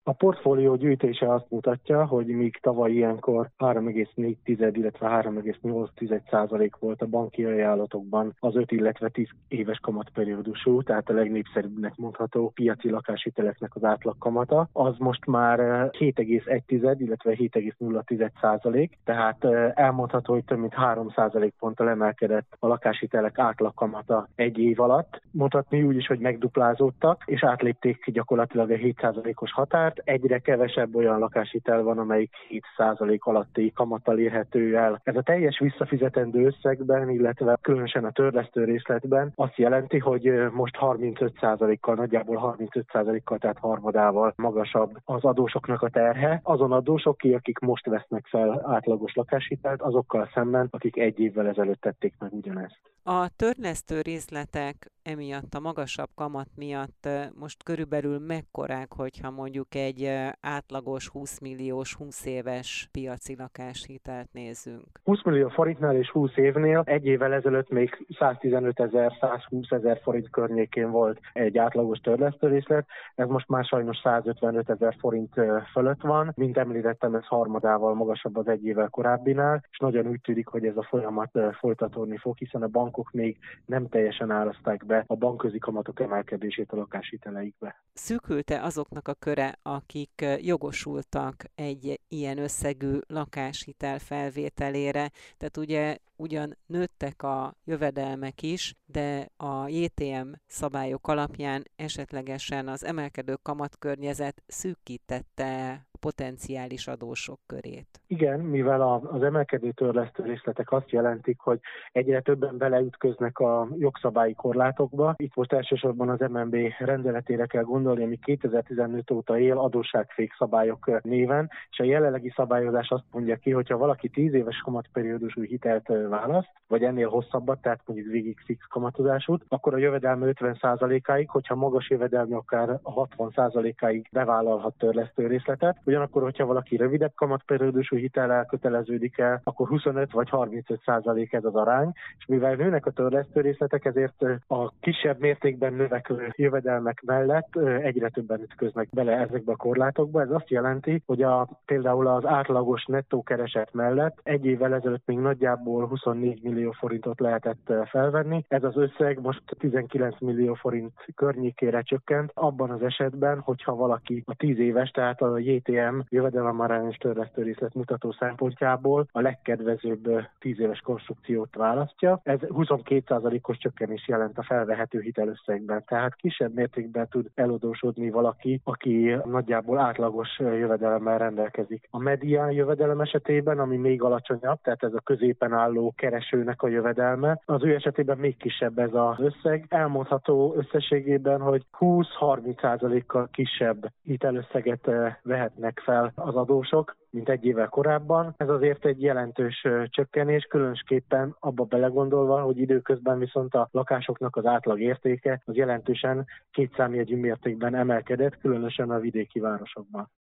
A portfólió gyűjtése azt mutatja, hogy míg tavaly ilyenkor 3,4, illetve 3,8% volt a banki ajánlatokban az 5, illetve 10 éves kamatperiódusú, tehát a legnépszerűbbnek mondható piaci lakáshiteleknek az átlagkamata, az most már 7,1, illetve 7,0%, tehát elmondható, hogy több mint 3% ponttal emelkedett a lakáshitelek átlagkamata egy év alatt. Mondhatni úgy is, hogy megduplázódtak, és átlépték gyakorlatilag a 7%-os határt. Egyre kevesebb olyan lakáshitel van, amelyik 7% alatti kamattal érhető el. Ez a teljes visszafizetendő összegben, illetve különösen a törlesztő részletben azt jelenti, hogy most 35%-kal, nagyjából 35%-kal, tehát harmadával magasabb az adósoknak a terhe. Azon adósok, akik most vesznek fel átlagos lakáshitelt, azokkal szemben, akik egy évvel ezelőtt tették meg ugyanezt. A törlesztő részletek emiatt, a magasabb kamat miatt most körülbelül mekkorák, hogyha mondjuk egy átlagos 20 milliós, 20 éves piaci lakáshitelt nézzünk? 20 millió forintnál és 20 évnél egy évvel ezelőtt még 115 000, 120 000 forint környékén volt egy átlagos törlesztő részlet, ez most már sajnos 155 000 forint fölött van. Mint említettem, ez harmadával magasabb az egy évvel korábbinál, és nagyon úgy tűnik, hogy ez a folyamat folytatódni fog, hiszen a bankok még nem teljesen árazták be a bankközi kamatok emelkedését a lakáshiteleikbe. Szűkült-e azoknak a köre, akik jogosultak egy ilyen összegű lakáshitel felvételére? Tehát ugye ugyan nőttek a jövedelmek is, de a JTM szabályok alapján esetlegesen az emelkedő kamatkörnyezet szűkítette potenciális adósok körét. Igen, mivel az emelkedő törlesztő részletek azt jelentik, hogy egyre többen beleütköznek a jogszabályi korlátokba. Itt most elsősorban az MNB rendeletére kell gondolni, ami 2015 óta él adósságfék szabályok néven, és a jelenlegi szabályozás azt mondja ki, hogyha valaki 10 éves kamatperiódusú hitelt választ, vagy ennél hosszabbat, tehát mondjuk végig fix kamatozásút, akkor a jövedelme 50%-áig, hogyha magas jövedelme akár 60%-áig bevállalhat törlesztő részletet. Ugyanakkor, hogyha valaki rövidebb kamatperiódusú hitellel köteleződik el, akkor 25 vagy 35% ez az arány, és mivel nőnek a törlesztő részletek, ezért a kisebb mértékben növekvő jövedelmek mellett egyre többen ütköznek bele ezekbe a korlátokba. Ez azt jelenti, hogy például az átlagos nettó kereset mellett egy évvel ezelőtt még nagyjából 24 millió forintot lehetett felvenni. Ez az összeg most 19 millió forint környékére csökkent, abban az esetben, hogyha valaki a 10 éves, tehát a JTM jövedelemarányos törlesztő részlet mutató szempontjából a legkedvezőbb 10 éves konstrukciót választja. Ez 22%-os csökkenés jelent a felvehető hitelösszegben. Tehát kisebb mértékben tud eladósodni valaki, aki nagyjából átlagos jövedelemmel rendelkezik. A medián jövedelem esetében, ami még alacsonyabb, tehát ez a középen álló keresőnek a jövedelme, az ő esetében még kisebb ez az összeg. Elmondható összességében, hogy 20-30%-kal kisebb hitelösszeget vehetnek fel az adósok, mint egy évvel korábban. Ez azért egy jelentős csökkenés, különösképpen abba belegondolva, hogy időközben viszont a lakásoknak az átlag értéke az jelentősen kétszámjegyű mértékben emelkedett, különösen a vidéki városokban.